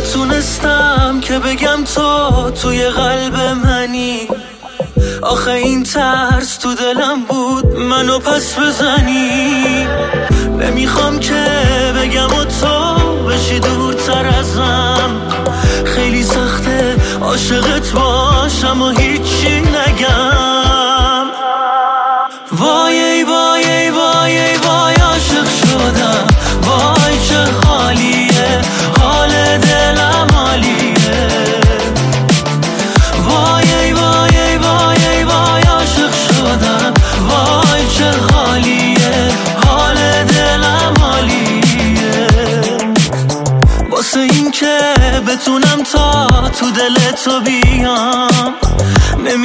نتونستم که بگم تو توی قلب منی. آخه این ترس تو دلم بود منو پس بزنی. نمیخوام که بگم و تو بشی دورتر ازم. خیلی سخته عاشقت باشم و هیچی نگم. وای ای وای ای وای ای وای عاشق شدم. وای چه خالیه حال دلم عالیه. وای ای وای ای وای ای وای عاشق شدم. وای چه خالیه حال دلم عالیه. واسه این که بتونم تا تو دل تو بیام